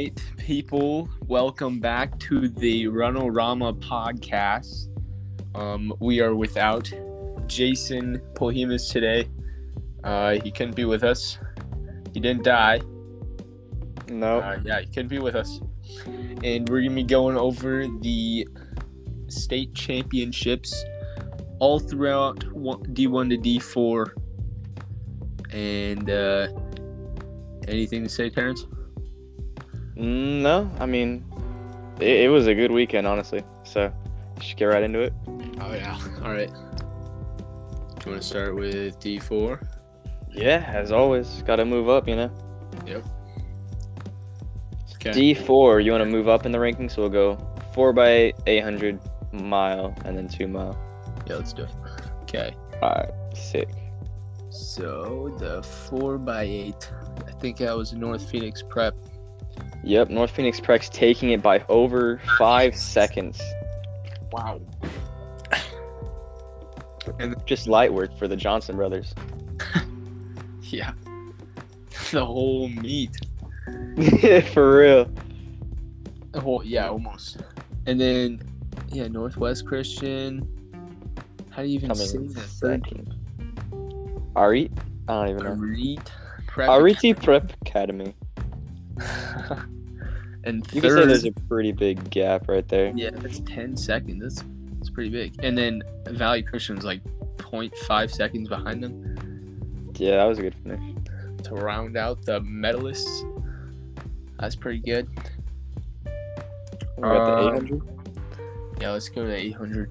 right, people, welcome back to the Runorama podcast. We are without Jason Pohemus today. He couldn't be with us. He didn't die. No. He couldn't be with us. And we're going to be going over the state championships all throughout D1 to D4. And anything to say, Terrence? No, I mean, it was a good weekend, honestly. So, should get right into it. Oh, yeah. All right. Do you want to start with D4? Yeah, as always, got to move up, you know? Yep. Okay. D4, you want to move up in the rankings? So we'll go 4x 800 mile and then 2 mile. Yeah, let's do it. Okay. All right, sick. So, the 4x8, I think that was North Phoenix Prep. Yep, North Phoenix Prep's taking it by over 5 seconds. Wow. And Just light work for the Johnson brothers. yeah. The whole meet. For real. Yeah, almost. And then, yeah, Northwest Christian. How do you even Coming say in that? second. Arit? I don't even know. Arit Prep. Ariti Prep Academy. And You can say third, there's a pretty big gap right there. yeah, that's 10 seconds. That's pretty big. And then Valley Christian was like 0.5 seconds behind them Yeah, that was a good finish. to round out the medalists. That's pretty good. We got the 800. Yeah, let's go to 800.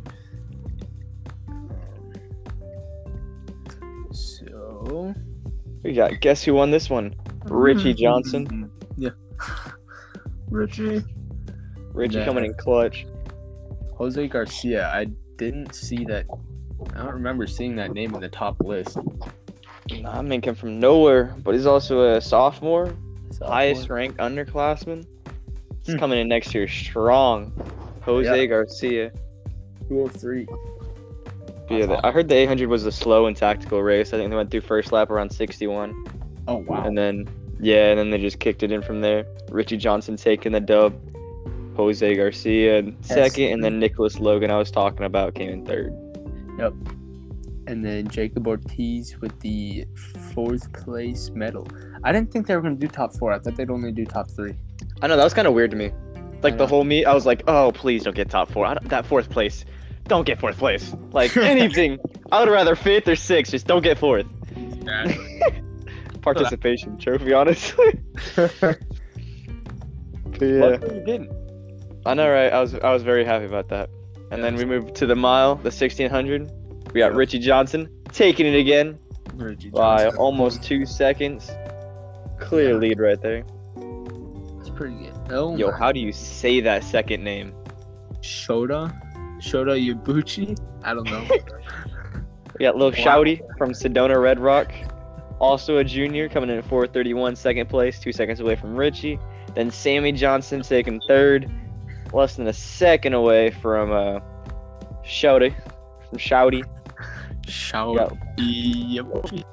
So We got, guess who won this one? Richie Johnson. Yeah. Richie Richie coming in clutch. Jose Garcia. I didn't see that. I don't remember seeing that name in the top list. I mean, came from nowhere, but he's also a sophomore. Highest ranked underclassman. He's coming in next year strong. Jose Garcia. 203. Yeah, I heard the 800 was a slow and tactical race. I think they went through first lap around 61. Oh, wow. And then they just kicked it in from there. Richie Johnson taking the dub. Jose Garcia in second, and then Nicholas Logan I was talking about came in third. Yep. And then Jacob Ortiz with the 4th place medal. I didn't think they were going to do top 4. I thought they'd only do top 3. I know, that was kind of weird to me. Like, I the know. whole meet, I was like, oh, please don't get top 4. That 4th place. Don't get 4th place. Like, anything. I would rather 5th or 6th. Just don't get 4th. Participation trophy, honestly. But yeah. Luckily you didn't. I know, right? I was very happy about that. And then we moved to the mile, the 1600. We got Richie Johnson taking it again by almost 2 seconds. Clear lead right there. That's pretty good. Oh, Yo, my. how do you say that second name? Shota Yabuchi? I don't know. We got Lil Wow. Shouty from Sedona Red Rock. Also a junior, coming in at 4:31, second place, 2 seconds away from Richie. Then Sammy Johnson taking third, less than a second away from Shouty. From Shouty. Yabuchi.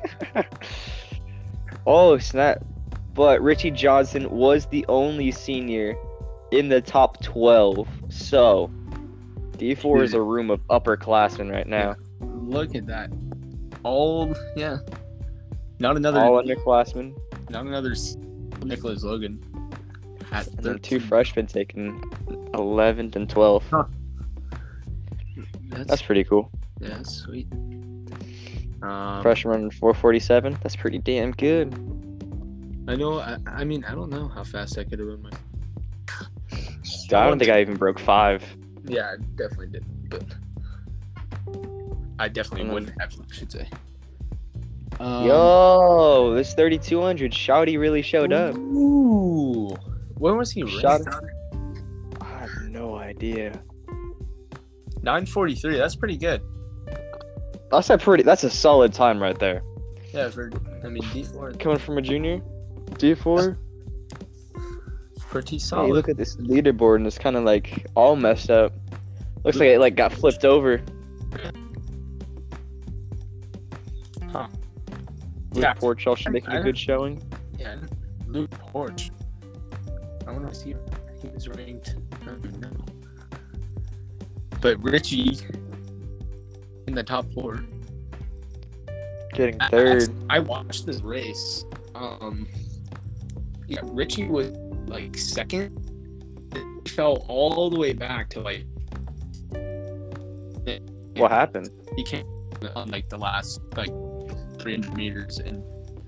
Oh, snap. But Richie Johnson was the only senior in the top 12. So, D4 is a room of upperclassmen right now. Look at that. Not another All underclassmen. Nicholas Logan at And then 13. 2 freshmen taking 11th and 12th. Huh. That's pretty cool. Yeah, that's sweet. Freshman running 4:47. That's pretty damn good. I know. I mean, I don't know how fast I could have run my. I don't think I even broke 5. Yeah, I definitely didn't, but I definitely wouldn't have. I should say. Yo, this 3200 Shouty really showed up. Ooh, when was he ranked? I have no idea. 9:43. That's pretty good. That's a solid time right there. Yeah, D4 Coming from a junior, D4. pretty Hey, solid. look at this leaderboard and it's kind of like all messed up. Looks like it got flipped over. Huh. Luke Yeah. Porch also making a good showing. Yeah, Luke Porch. I want to see. He was ranked. I don't know. But Richie in the top 4. Getting third. I watched this race. Yeah, Richie was like second. He fell all the way back to like. What happened? He came on like the last like 300 meters and.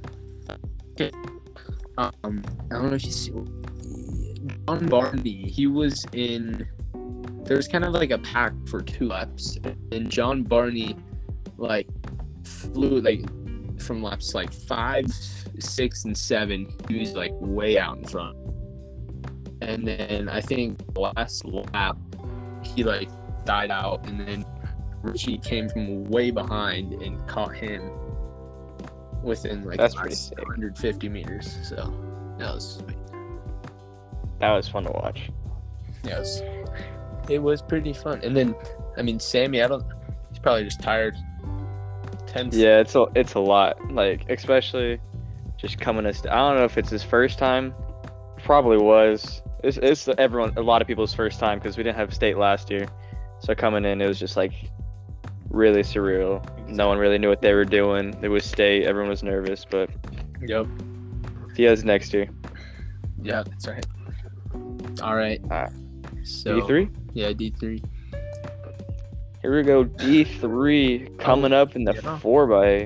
I don't know if you see John Barney. He was in. There was kind of like a pack for 2 laps, and John Barney like flew like from laps like 5, 6, and 7. He was like way out in front, and then I think the last lap he like died out, and then Richie came from way behind and caught him within like That's pretty sick. 150 meters. So that was sweet. That was fun to watch. Yeah, it was pretty fun. And then, I mean, Sammy, he's probably just tired. Yeah, it's a lot. Like, especially just coming I don't know if it's his first time. Probably was. It's a lot of people's first time because we didn't have state last year. So coming in, it was just like really surreal. No one really knew what they were doing. It was state. Everyone was nervous, but Yep. he has next year. Yeah, that's right. All right. So D3? Yeah, D3. Here we go, D3 coming up in the 4x8.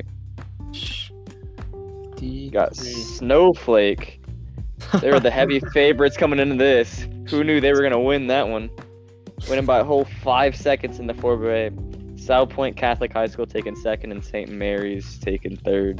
D3. Got Snowflake. They were the heavy favorites coming into this. Who knew they were going to win that one? Winning by a whole 5 seconds in the 4x8. South Point Catholic High School taking second and St. Mary's taking third.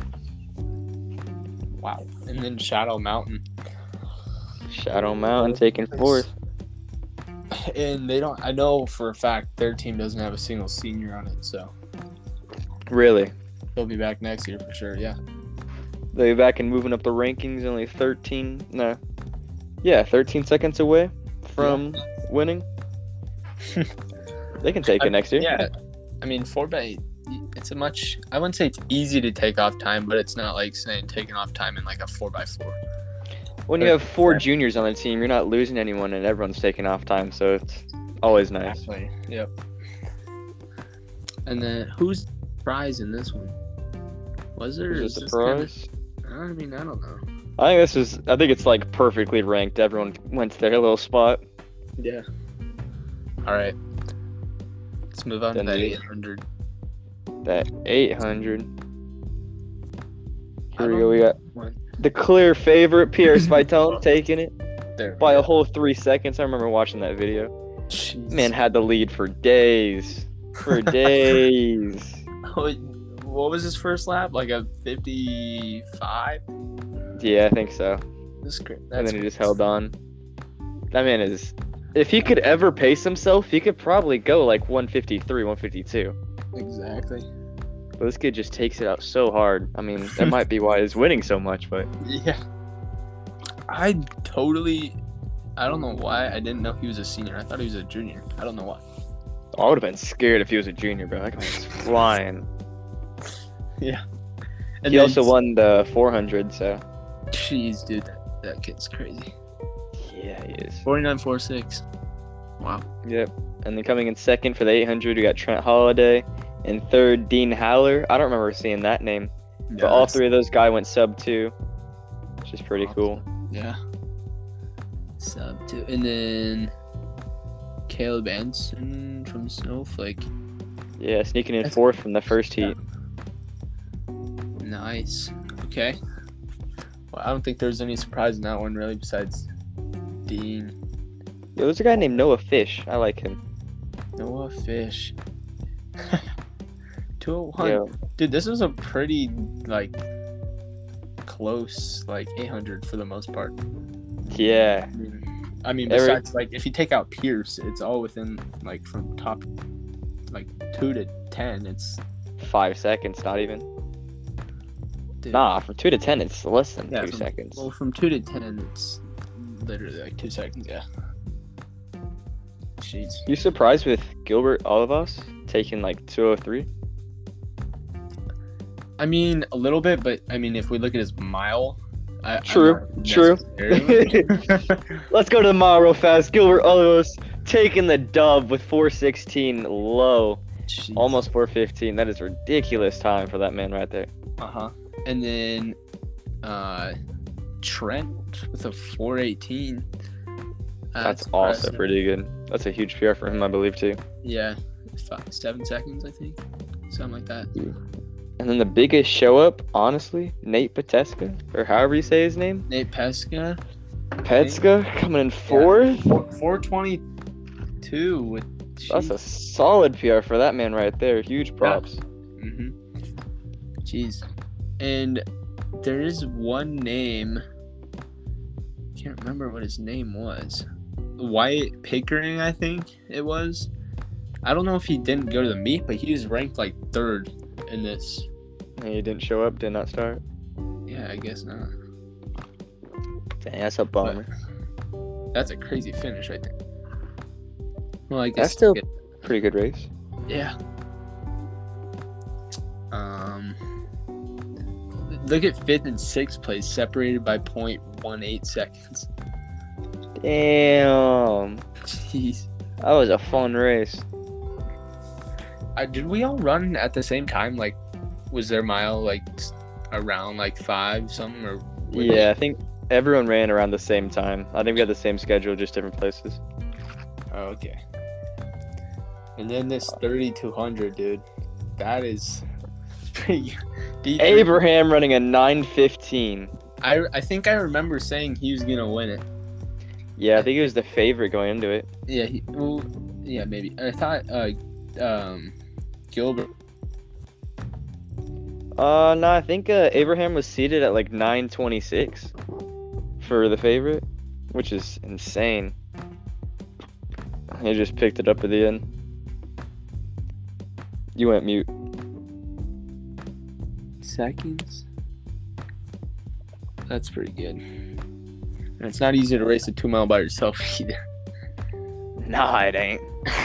Wow. And then Shadow Mountain. Shadow Mountain taking fourth. And I know for a fact their team doesn't have a single senior on it, so Really? they'll be back next year for sure, yeah. They'll be back and moving up the rankings, only 13 seconds away from winning. They can take it next year. Yeah. I mean, 4x8, I wouldn't say it's easy to take off time, but it's not like saying taking off time in like a 4x4. When you have 4 juniors on the team, you're not losing anyone and everyone's taking off time, so it's always nice. Exactly. Yep. And then who's prize in this one? Was there Is it a surprise? I mean, I don't know. I think it's like perfectly ranked. Everyone went to their little spot. Yeah. All right. Let's move on Then to that the- 800. That 800. I Here we don't go. We got What? the clear favorite, Pierce Vitone, taking it There. by a whole 3 seconds. I remember watching that video. Jeez. Man had the lead for days. For days. What was his first lap? Like a 55? Yeah, I think so. That's great. And then he just held on. That man is... If he could ever pace himself, he could probably go like 153, 152. Exactly. But this kid just takes it out so hard. I mean, that might be why he's winning so much, but... Yeah. I don't know why I didn't know he was a senior. I thought he was a junior. I don't know why. I would have been scared if he was a junior, bro. That guy was flying. Yeah. He also won the 400, so... Jeez, dude. That kid's crazy. Yeah, he is. 49.46. Wow. Yep. And then coming in second for the 800, we got Trent Holiday. And third, Dean Haller. I don't remember seeing that name. But all 3 of those guys went sub 2, which is pretty cool. Yeah. Sub 2. And then Caleb Anson from Snowflake. Yeah, sneaking in fourth from the first heat. Nice. Okay. Well, I don't think there's any surprise in that one, really, besides Dean. Yeah, there's a guy named Noah Fish. I like him. Noah Fish. 201. Yeah. Dude, this was a pretty, like, close, like, 800 for the most part. Yeah. I mean, besides, like, if you take out Pierce, it's all within, like, from top, like, 2 to 10, it's... 5 seconds, not even. Dude. Nah, from 2 to 10, it's less than 2 from, seconds. Well, from 2 to 10, it's literally, like, 2 seconds, yeah. Jeez. You surprised with Gilbert Olivas taking, like, 203? I mean, a little bit, but, I mean, if we look at his mile, True. Let's go to the mile real fast. Gilbert Olivos taking the dub with 4:16 low. Jeez. Almost 4:15. That is ridiculous time for that man right there. And then Trent with a 4:18. That's also impressive. pretty good. That's a huge PR for him, I believe, too. Yeah, 7 seconds, I think, something like that. And then the biggest show up, honestly, Nate Peteska, or however you say his name. Nate Pesca, Petska coming in fourth. 4:22 with. That's a solid PR for that man right there. Huge props. Jeez. And there is one name. Can't remember what his name was. Wyatt Pickering, I think it was. I don't know if he didn't go to the meet, but he was ranked like 3rd in this. And he didn't show up, did not start. Yeah, I guess not. Dang, that's a bummer. That's a crazy finish right there. Well, I guess That's still pretty good race. Yeah. Look at 5th and 6th place, separated by 0.18 seconds. Damn. Jeez. That was a fun race. Did we all run at the same time? Like, was their mile like around like 5 something or? Yeah, I think everyone ran around the same time. I think we had the same schedule, just different places. Oh, okay. And then this 3,200, dude. That is pretty. Abraham running a 9:15. I think I remember saying he was gonna win it. Yeah, I think he was the favorite going into it. Yeah, yeah, maybe. I thought Gilbert. No, I think Abraham was seated at like 9:26 for the favorite, which is insane. He just picked it up at the end. You went mute. Seconds. That's pretty good. And it's not easy to race a 2 mile by yourself either. Nah, it ain't.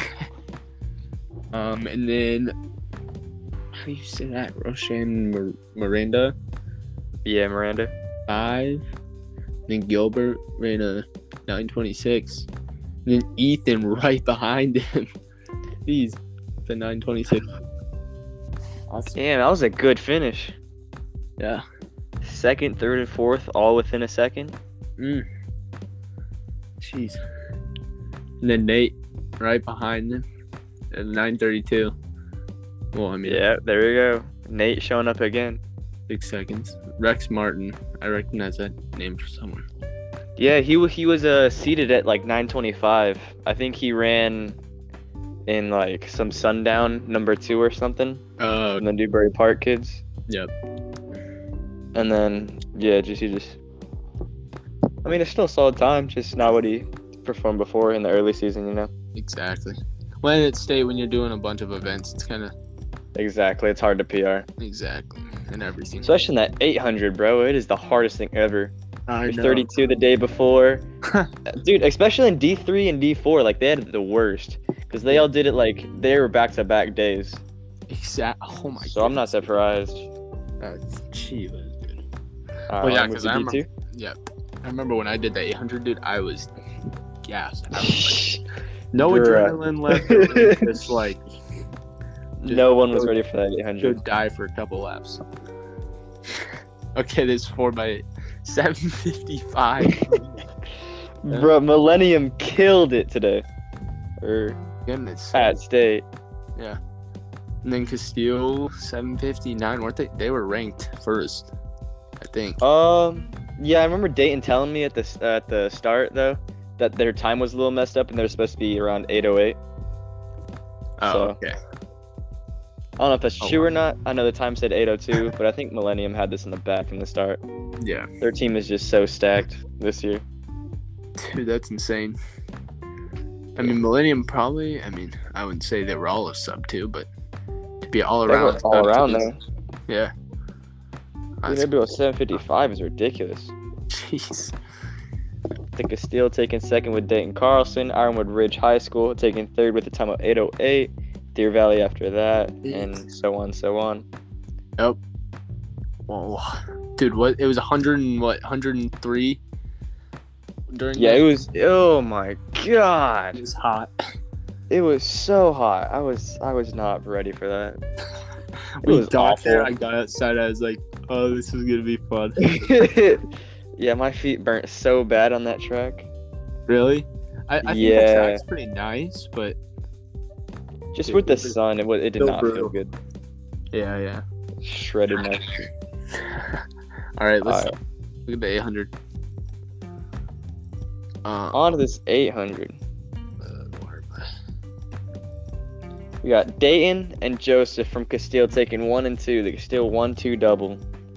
And then how do you say that? Roshan Miranda, Yeah, Miranda. 5. Then Gilbert ran a 9:26. And then Ethan right behind him. He's the 9:26. Awesome. Damn, that was a good finish. Yeah. 2nd, 3rd, and 4th, all within a second. Jeez. And then Nate right behind them at 9:32. Well, I mean, Yeah, there we go. Nate showing up again. 6 seconds. Rex Martin. I recognize that name for someone. Yeah, he was seated at like 9:25. I think he ran in like some sundown number 2 or something. From the Newbury Park kids. Yep. And then yeah, he just. I mean, it's still a solid time, just not what he performed before in the early season, you know. Exactly. When at state, when you're doing a bunch of events, it's kind of Exactly, it's hard to PR, exactly and everything. especially in that 800, bro. It is the hardest thing ever. I You're 32 the day before, dude. Especially in D3 and D4, like they had the worst because they all did it like they were back-to-back days. Oh my. So I'm not surprised. That's cheap, dude. Well, yeah, because 'cause I'm- D2. I remember when I did the 800, dude. I was gassed. I was like, no Bruh. adrenaline left. It was just like No one was ready for that 800. should die for a couple laps. Okay, this 4x 7:55. Bro, Millennium killed it today. Or Goodness. at state. Yeah. And then Castile 7:59. Weren't they? They were ranked first, I think. Yeah, I remember Dayton telling me at the start though that their time was a little messed up and they're supposed to be around 8:08. Oh, so- okay. I don't know if that's Oh, true wow. or not. I know the time said 8:02, but I think Millennium had this in the back from the start. Yeah. Their team is just so stacked this year. Dude, that's insane. I mean, Millennium probably. I mean, I wouldn't say they were all a sub 2, but to be all They around. were all sub around 2 though. Yeah. Dude, That's, they're doing 7:55 is ridiculous. jeez. The Castile taking second with Dayton Carlson. Ironwood Ridge High School taking third with a time of 8:08. Deer Valley after that, and so on, so on. Yep. Whoa, dude, what? It was 100 and what? 103 during. Yeah, that? it was. Oh my god, It was hot. it was so hot. I was not ready for that. We was got there. awful. I got outside. I was like, "Oh, this is gonna be fun." Yeah, my feet burnt so bad on that track. Really? I think Yeah. the track's pretty nice, but Just It with the was sun, it did still not brutal. feel good. yeah. Shredded my feet. All right, let's Alright. look at the 800. On to this 800. We got Dayton and Joseph from Castile taking 1 and 2. The Castile 1-2 double.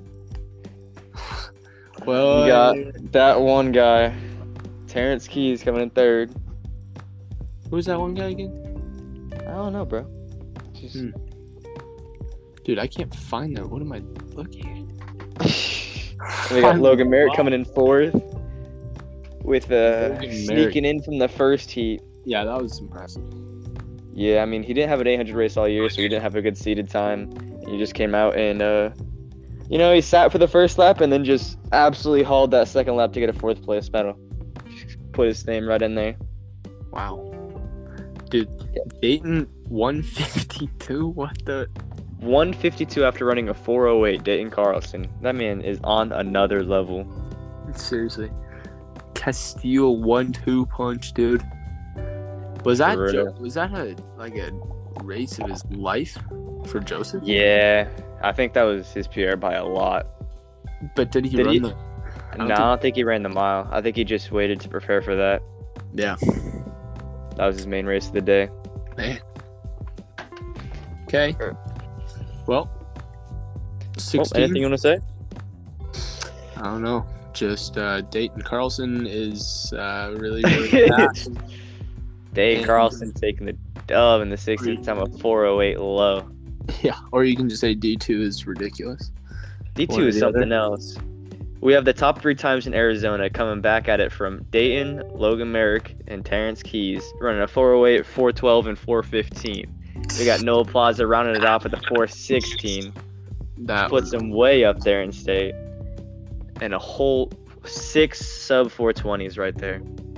Well, We got that one guy, Terrence Keys, coming in 3rd. who's that one guy again? I don't know, bro. Just... Dude, I can't find that. What am I looking We got Logan Merritt coming in 4th with Logan sneaking in from the first heat. at? Yeah, that was impressive. Yeah, I mean, he didn't have an 800 race all year, so he didn't have a good seated time. He just came out and, he sat for the first lap and then just absolutely hauled that second lap to get a 4th place medal. Put his name right in there. Wow. Dude, Dayton 152? What the? 152 after running a 408, Dayton Carlson. That man is on another level. Seriously. Castile 1-2 punch, dude. Was that For real. was that a race of his life for Joseph? Yeah, I think that was his PR by a lot. But did he Did run he? the? I don't think he ran the mile. I think he just waited to prepare for that. Yeah. That was his main race of the day. Man. Okay. Sure. Well. Oh, 16. anything you want to say? I don't know. Just Dayton Carlson is really, really fast. Dayton And- Carlson taking the dub in the 60th time of 408 low. Yeah. Or you can just say D2 is ridiculous. D2 One or is the something other. else. We have the top 3 times in Arizona coming back at it from Dayton, Logan Merrick, and Terrence Keys, running a 408, 412, and 415. We got Noah Plaza rounding it off with a 416. That Puts him way up there in state. And a whole 6 sub 420s right there.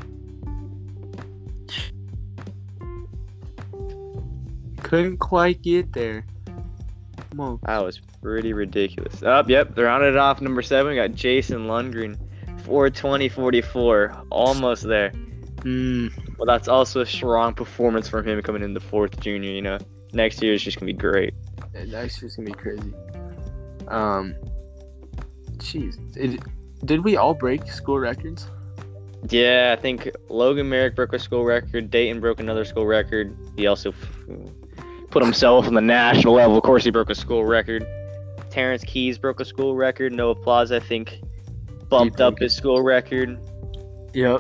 couldn't quite get there. Come on. That was pretty ridiculous. Yep, they're rounding it off. Number 7, we got Jason Lundgren, 420-44, almost there. Well, that's also a strong performance from him coming in the 4th junior. Next year is just gonna be great. That's just gonna be crazy. Jeez, did we all break school records? Yeah, I think Logan Merrick broke a school record. Dayton broke another school record. He also put himself on the national level. Of course, he broke a school record. Terrence Keys broke a school record. Noah Plaza, I think, bumped up his school record. Yep.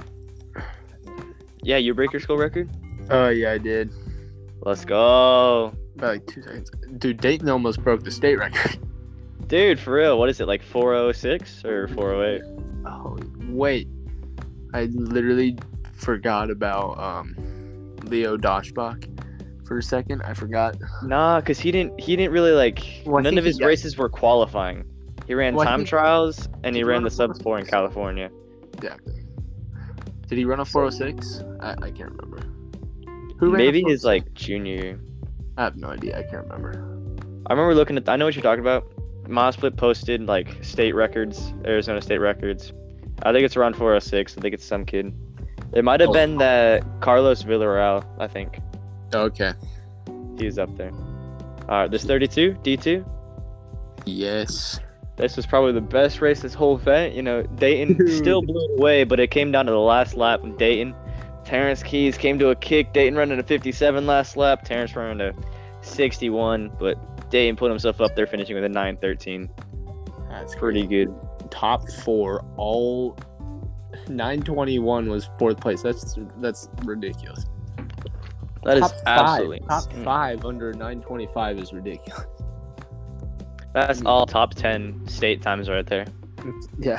Yeah, you break your school record? Oh yeah, I did. Let's go. About 2 seconds. Dude, Dayton almost broke the state record. Dude, for real, what is it, like 406 or 408? Oh wait, I literally forgot about Leo Doshbach for a second. I forgot. Nah, because he didn't really Well, I none think of his he got- races were qualifying. He ran Well, I time think- trials and he Did he ran run the a sub 4 in 406? California. Exactly. Did he run a 406? I can't remember. Who ran a Maybe his 406? junior year. I have no idea. I can't remember. I remember looking at. I know what you're talking about. ModSplit posted state records, Arizona state records. I think it's around 406. I think it's some kid. It might have been that Carlos Villarreal. I think Okay. he was up there. All right, this 32 D2. Yes. This was probably the best race this whole event. Dayton still blew it away, but it came down to the last lap. And Dayton, Terrence Keys came to a kick. Dayton running a 57 last lap. Terrence running a 61, but Dayton put himself up there, finishing with a 913. That's Pretty good. Top 4, all 921 was 4th place. That's ridiculous. That is Top 5, absolutely top insane. 5 under 925 is ridiculous. That's all top 10 state times right there. Yeah.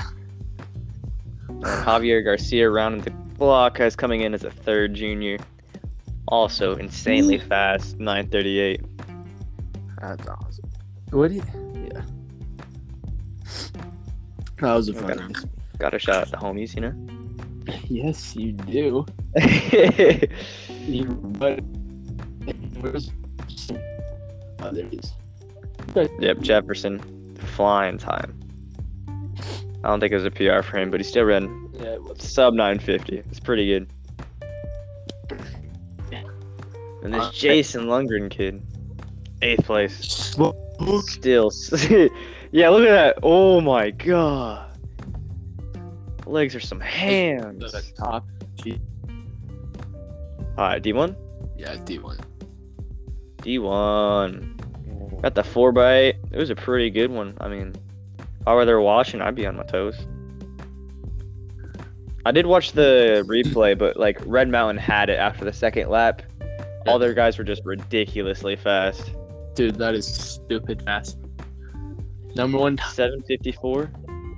And Javier Garcia rounding the block as coming in as a 3rd junior. Also insanely fast, 938. That's awesome. What do you? Yeah. That was a Okay. fun race. Gotta shout out the homies, you know. Yes, you do. But where's oh, there it is. Yep, Jefferson, flying time. I don't think it was a PR for him, but he still ran Yeah, what's sub 950. It's pretty good. And this Jason Lundgren kid, 8th place. Still, yeah. Look at that. Oh my god, legs are some hams. the top? All right, D1. Yeah, D1. D1. Got the 4x8. It was a pretty good one. I mean, if I were there watching, I'd be on my toes. I did watch the replay, but like Red Mountain had it after the second lap. All their guys were just ridiculously fast. Dude, that is stupid fast. Number one time. 754.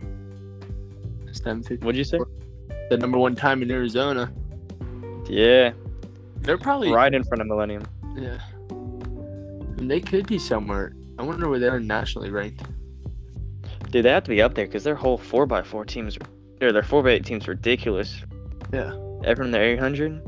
750. What'd you say? The number one time in Arizona. Yeah, They're probably right in front of Millennium. Yeah. And they could be somewhere. I wonder where they're nationally ranked. Dude, they have to be up there because their whole 4x4 teams, or their 4x8 team's ridiculous. Yeah. Everyone in the 800.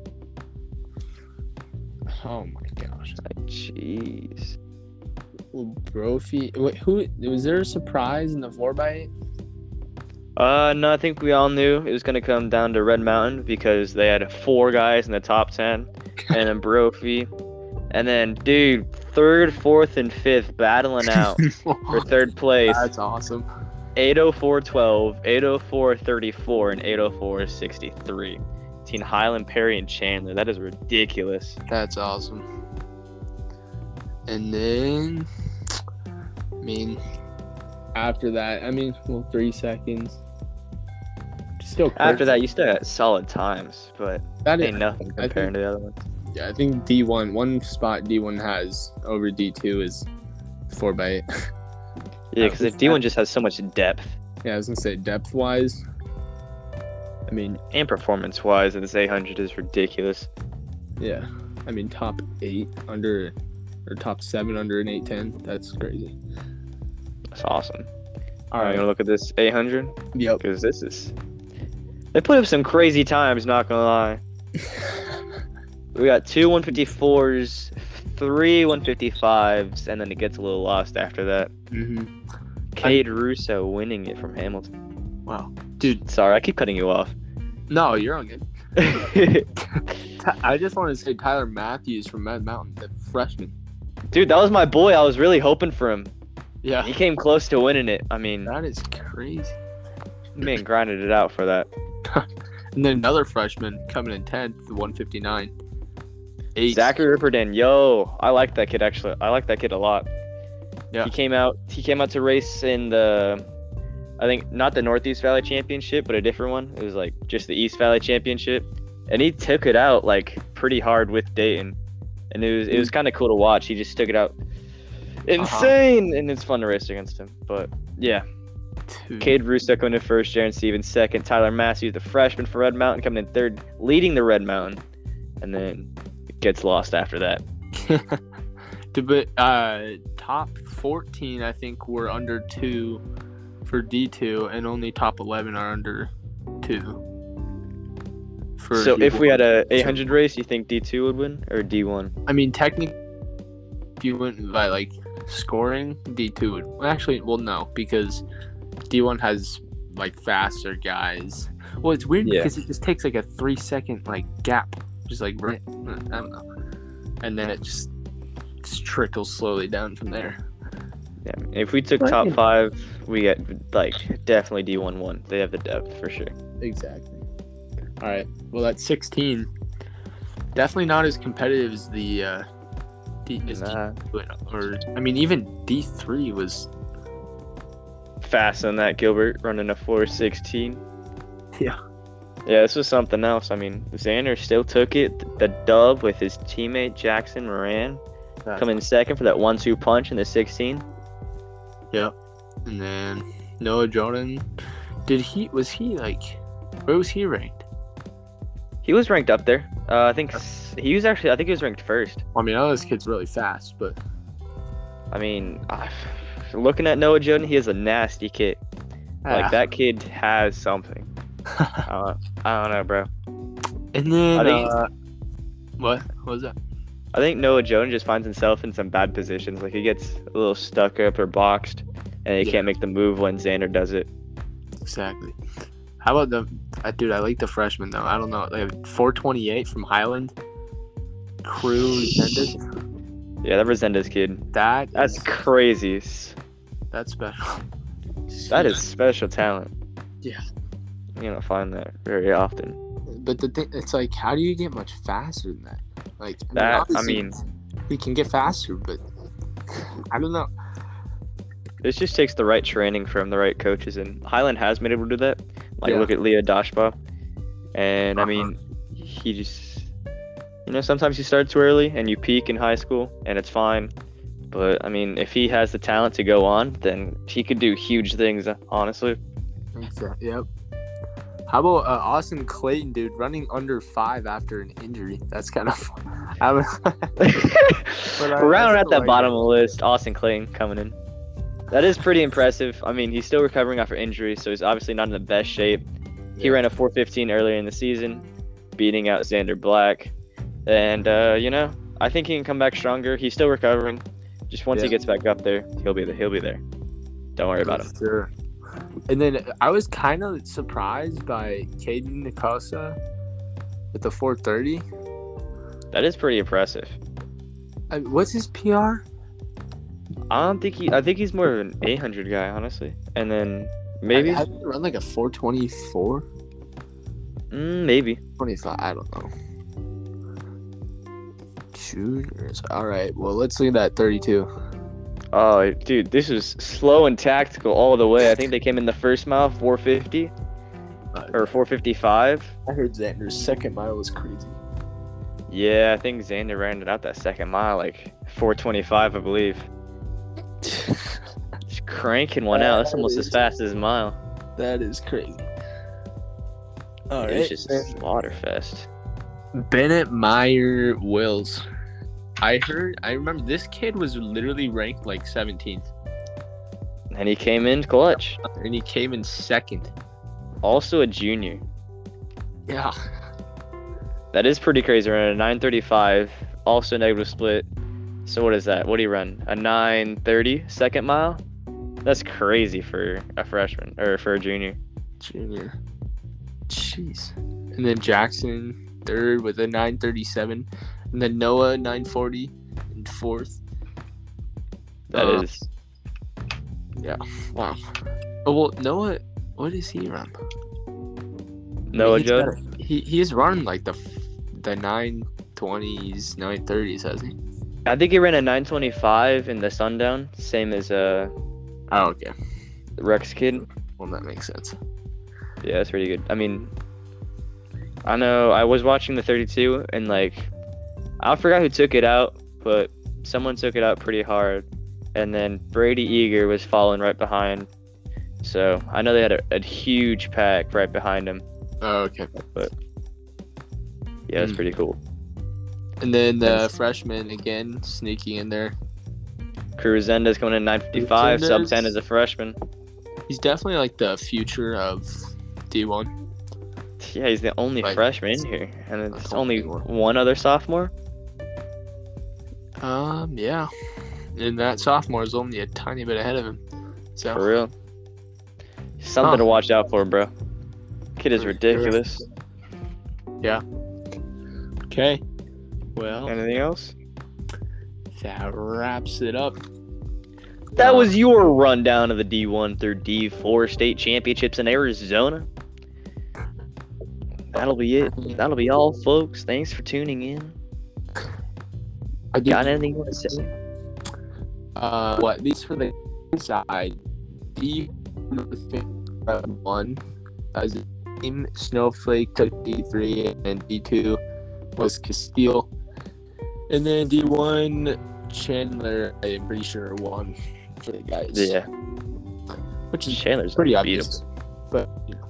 Oh my gosh. Like, jeez. Brophy. Wait, who was there a surprise in the 4x8? No, I think we all knew it was gonna come down to Red Mountain because they had 4 guys in the top 10, and then Brophy, and then dude, 3rd, 4th, and 5th battling out for 3rd place. That's awesome. 804.12, 804.34, and 804.63. Between Highland, Perry, and Chandler. That is ridiculous. That's awesome. And then, I mean, after that, 3 seconds. Still crazy. After that, you still got solid times, but that ain't nothing comparing to the other ones. Yeah, I think D1, one spot D1 has over D2 is 4x8. Yeah, because D1 just has so much depth. Yeah, I was going to say depth-wise. And performance-wise, this 800 is ridiculous. Yeah. Top 8 under, or top 7 under an 810. That's crazy. That's awesome. All Alright, right. you want to look at this 800? Yep. Because this is... They put up some crazy times, not gonna lie. We got 2 154s, 3 155s, and then it gets a little lost after that. Mm-hmm. Cade Russo winning it from Hamilton. Wow. Dude, Sorry, I keep cutting you off. no, you're on good. I just want to say Tyler Matthews from Red Mountain, the freshman. Dude, that was my boy. I was really hoping for him. Yeah. He came close to winning it. That is crazy. Man grinded it out for that. And then another freshman coming in 10th, the 159. 8. Zachary Ripperdin, yo, I like that kid actually. I like that kid a lot. Yeah. He came out to race in the, I think not the Northeast Valley Championship, but a different one. It was like just the East Valley Championship, and he took it out like pretty hard with Dayton, and it was kind of cool to watch. He just took it out insane, and it's fun to race against him. But yeah. 2. Cade Russo coming in first, Jaron Stevens second, Tyler Matthews, the freshman for Red Mountain, coming in third, leading the Red Mountain, and then it gets lost after that. But top 14, I think, were under 2 for D2, and only top 11 are under 2. So if we had a 800 race, you think D2 would win or D1? Technically, if you went by like scoring, D2 would. Well, actually, no, because D1 has like faster guys. Well, it's weird because it just takes like a 3-second like gap, just like I don't know, and then it just trickles slowly down from there. Yeah, if we took top 5, we get like definitely D1 1. They have the depth for sure. Exactly. All right. Well, that's 16. Definitely not as competitive as the even D3 was fast on that. Gilbert running a 4:16. Yeah. Yeah, this was something else. Xander still took it, the dub with his teammate Jackson Moran coming second for that 1-2 punch in the 16. Yep. And then Noah Jordan, where was he ranked? He was ranked up there. I think he was ranked first. I know this kid's really fast, but looking at Noah Jordan, he has a nasty kick. Like, that kid has something. I don't know, bro. And then, I think- what was that? I think Noah Jones just finds himself in some bad positions. Like, he gets a little stuck up or boxed, and he Yeah. can't make the move when Xander does it. Exactly. How about dude? I like the freshman though. I don't know. They have 428 from Highland. Crew Resendez. Yeah, that Resendez kid. That's crazy. That's special. That is special talent. Yeah. You don't find that very often. But the thing, it's like, how do you get much faster than that? Like, That, he can get faster, but I don't know. this just takes the right training from the right coaches, and Highland has been able to do that. Like, Yeah. look at Leah Dashba. And, Uh-huh. he just, sometimes you start too early and you peak in high school, and it's fine. But, if he has the talent to go on, then he could do huge things, honestly. Exactly. Yep. How about Austin Clayton, dude, running under 5 after an injury? That's kind of fun. Round at the bottom of the list, Austin Clayton coming in. That is pretty impressive. He's still recovering after injury, so he's obviously not in the best shape. He ran a 4:15 earlier in the season, beating out Xander Black. And, I think he can come back stronger. He's still recovering. Just once he gets back up there, he'll be there. Don't worry about him. Sure. And then I was kind of surprised by Caden Nicosa with the 430. That is pretty impressive. What's his PR? I think he's more of an 800 guy, honestly. And then maybe I run like a 424. maybe 25. I don't know. Shooters. All right. Well, let's look at that 32. Oh, dude, this was slow and tactical all the way. I think they came in the first mile 450 or 455. I heard Xander's second mile was crazy. Yeah, I think Xander ran it out that second mile like 425, I believe. Just cranking one out. That's almost as fast as a mile. That is crazy. All It was just a slaughter fest. Bennett Meyer Wills. I remember this kid was literally ranked like 17th. And he came in clutch. And he came in second. Also a junior. Yeah. That is pretty crazy. Running a 935, also negative split. So what is that? What do you run? A 930 second mile? That's crazy for a freshman or for a junior. Junior. Jeez. And then Jackson third with a 937. And then Noah 940 in fourth. That is. Yeah. Wow. Oh, well, Noah, what does he run? Noah he's Judd? got he's running like the 920s, 930s, has he? I think he ran a 925 in the Sundown, same as Oh, okay. Rex kid. Well, that makes sense. Yeah, that's pretty good. I know I was watching the 32 and I forgot who took it out, but someone took it out pretty hard, and then Brady Eager was following right behind. So I know they had a huge pack right behind him. Oh, okay. But yeah, that's pretty cool. And then the freshman again sneaking in there. Cruz Zenda's coming in 955, sub Resendes. 10 as a freshman. He's definitely like the future of D1. Yeah, he's the only Like, freshman in here, and it's whole only thing works. one other sophomore. Yeah. And that sophomore is only a tiny bit ahead of him. So For real. Something to watch out for, bro. Kid is For ridiculous. Okay. Well, Anything else? that wraps it up. That was your rundown of the D1 through D4 state championships in Arizona. That'll be it. That'll be all, folks. Thanks for tuning in. I did, Got anything you want to say? what? At least for the side, D1 as a team, Snowflake took D3, and D2 was Castile. And then D1, Chandler, I'm pretty sure, won for the guys. Yeah. Which is Chandler's pretty unbeatable. obvious. But,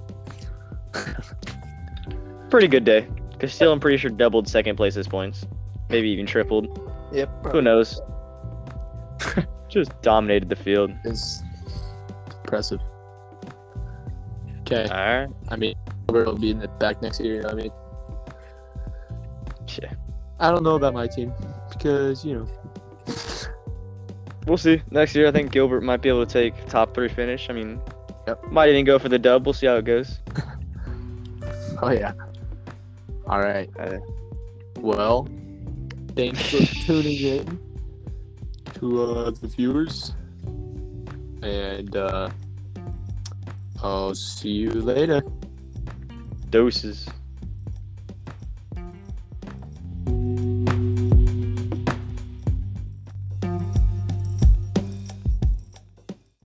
Pretty good day. Castile, I'm pretty sure, doubled second place's points. Maybe even tripled. yep. Who knows? Just dominated the field. It's impressive. Okay. All right. I mean, Gilbert will be in the back next year. You know what I mean, Yeah. I don't know about my team because We'll see. Next year, I think Gilbert might be able to take top 3 finish. I mean, Yep. might even go for the dub. We'll see how it goes. Oh yeah. All right. Well, thanks for tuning in to the viewers, and I'll see you later. Doses.